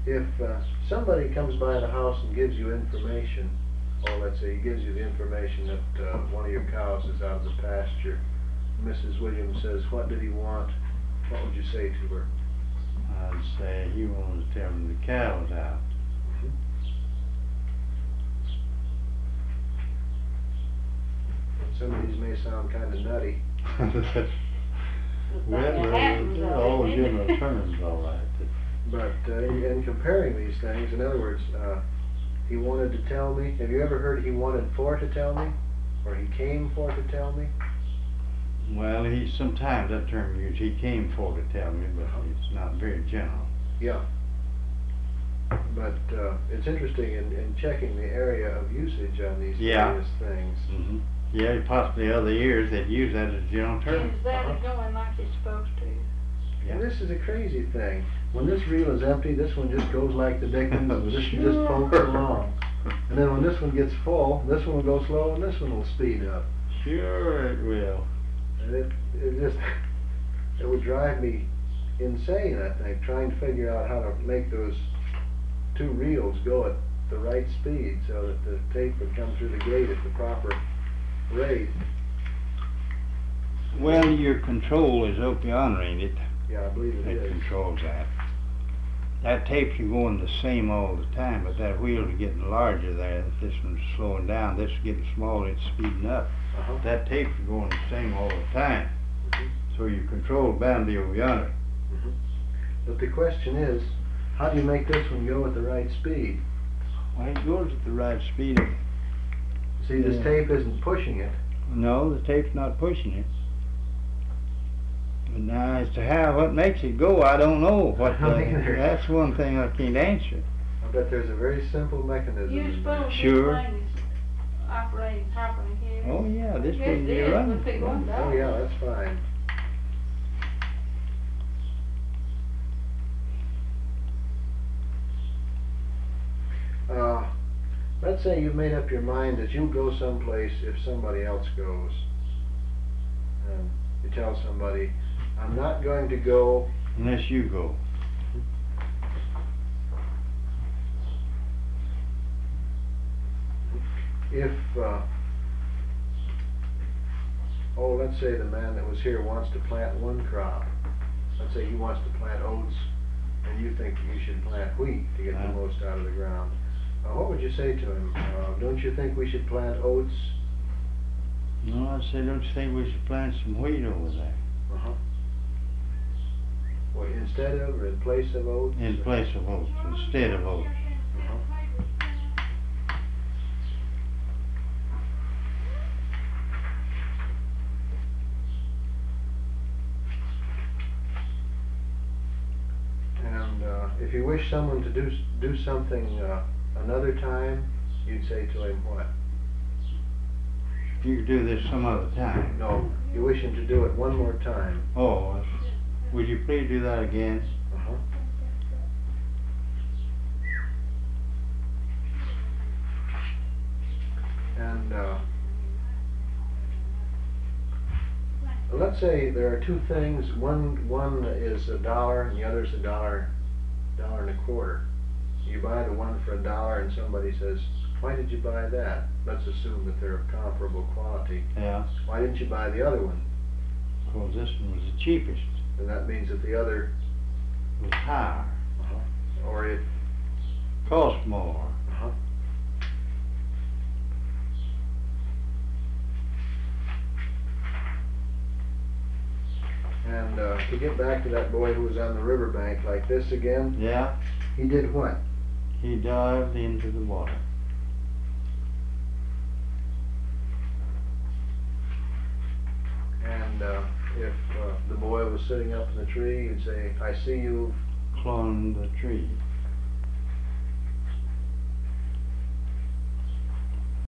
If somebody comes by the house and gives you information, or let's say he gives you the information that one of your cows is out of the pasture, Mrs. Williams says, what did he want? What would you say to her? I'd say he wanted to tell me the cow was out. Some of these may sound kind of nutty. Well, they're all general terms, all right. But in comparing these things, in other words, he wanted to tell me. Have you ever heard he wanted for to tell me? Or he came for to tell me? Well, sometimes that term used, he came for to tell me, but it's not very general. Yeah. But it's interesting in checking the area of usage on these various things. Mm-hmm. Yeah, possibly other years they'd use that as a general term. Is that going like it's supposed to? Yeah. And this is a crazy thing. When this reel is empty, this one just goes like the Dickens, and this one just pokes along. And then when this one gets full, this one will go slow and this one will speed up. Sure it will. And it would drive me insane, I think, trying to figure out how to make those two reels go at the right speed so that the tape would come through the gate at the proper rate. Well, your control is Okeana, ain't it? Yeah, I believe it is. It controls that. That tape's going the same all the time, but that wheel is getting larger there. This one's slowing down, this is getting smaller, it's speeding up. That tape's going the same all the time. So your control bound to be over yonder. But the question is, how do you make this one go at the right speed? Well, it goes at the right speed. See, this tape isn't pushing it. No, the tape's not pushing it. But now, as to what makes it go, I don't know. That's one thing I can't answer. I bet there's a very simple mechanism. You suppose Sure. this thing is operating properly here? Oh yeah, this Yes, one it you're is. running. If it goes Oh yeah, that's fine. Let's say you've made up your mind that you'll go someplace if somebody else goes. And you tell somebody, I'm not going to go Unless you go. if, let's say the man that was here wants to plant one crop. Let's say he wants to plant oats, and you think you should plant wheat to get the most out of the ground. What would you say to him? Don't you think we should plant oats? No, I'd say, don't you think we should plant some wheat over there? Well, instead of or in place of oats? In place of oats, instead of oats. And if you wish someone to do something another time, you'd say to him what? You could do this some other time. No, you wish him to do it one more time. Oh, would you please do that again? And let's say there are two things. One is $1 and the other is $1.25. You buy the one for $1 and somebody says, why did you buy that? Let's assume that they're of comparable quality. Yeah. Why didn't you buy the other one? Because this one was the cheapest. And that means that the other was higher. Or it cost more. And to get back to that boy who was on the riverbank like this again. Yeah. He did what? He dived into the water. And if the boy was sitting up in the tree, you'd say, I see you've climbed the tree.